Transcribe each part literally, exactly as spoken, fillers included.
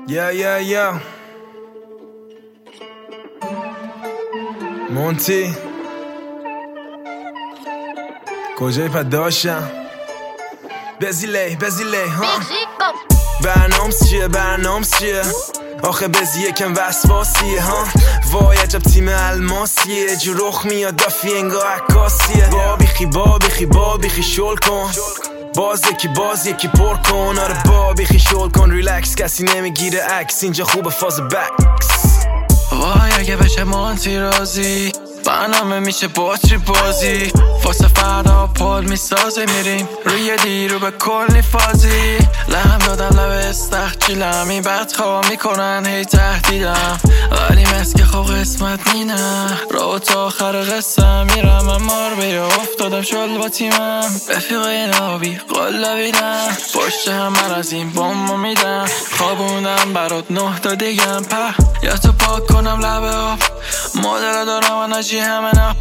یا یا یا مونتی کجای پد داشتم بزیلی بزیلی ها برنامس چیه برنامس چیه آخه بزی یکم وسواسیه ها وای عجب تیم الماسیه جو رخ میاد دافی انگاه عکاسیه بابی خی بابی خی بابی خی شل کن باز یکی باز یکی پر کن آره بابی خی شل کن ریلکس کسی نمیگیره عکس اینجا خوبه فاز بکس وای اگه بشه مانتی رازی برنامه میشه باتری بازی واسه فردا پل میسازه میریم روی دیرو به کلی فازی لهم دادم لب استخجیلم این بدخواه میکنن هی تهدیدم ولی مسک خواه قسمت نینم رو تا آخر قصه میرم من مار بیر افتادم شل با تیمم رفیقای نابی قلبیدم پشت همه از این بامو میدم خوابوندم برات نه تا دیگم په یا تو پاک کنم لبه آب مادر دارم و نجی همه نه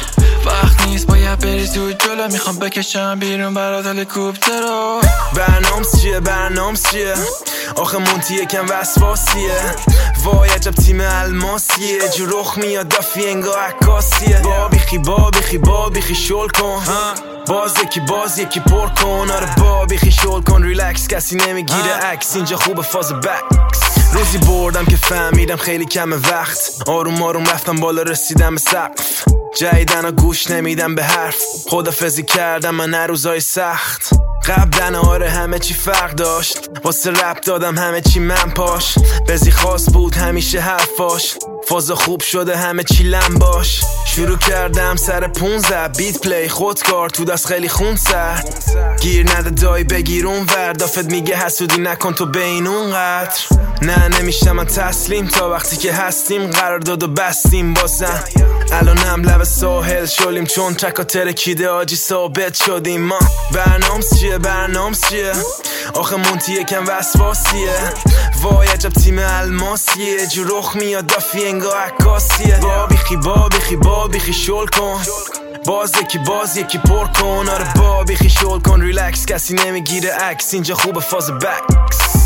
وقت نیست باید بری زود جلو میخوام بکشم بیرون برات هلیکوپتر رو برنامس چیه برنامس چیه آخه مونتی یکم وسواسیه وای عجب تیم الماسیه جو رخ میاد دافی انگاه عکاسیه بابی خی بابی خی بابی خی شل کن باز یکی باز یکی پر کن آره بابی خی شل کن ریلکس کسی نمیگیره عکس اینجا خوبه فاز بکس روزی بردم که فهمیدم خیلی کم وقت آروم آروم رفتم بالا رسیدم به سقف جایدن و گوش نمیدم به حرف خدافزی کردم من هر روزای سخت قبلن آره همه چی فرق داشت واسه رپ دادم همه چی من پاش بزی خاص بود همیشه حرفاش فازا خوب شده همه چی لم باش شروع کردم سر پونزه بیت پلی خودکار تو دست خیلی خون سر گیر نده دای بگیر اون ور دافت میگه حسودی نکن تو بین اون قدر نه نمیشم من تسلیم تا وقتی که هستیم قرار داد و بستیم بازم الانم لب ساحل شلیم چون تکا ترکیده آجی ثابت شدیم ما برنامس چیه برنامس چیه آخه مونتی یکم وسواسیه وای عجب تیم الماسیه جو رخ میاد دافی انگاه عکاسیه بابی خی بابی خی بابی خی شل کن باز یکی باز یکی پر کن آره بابی خی شل کن ریلکس کسی نمیگیره عکس اینجا خوبه فاز بکس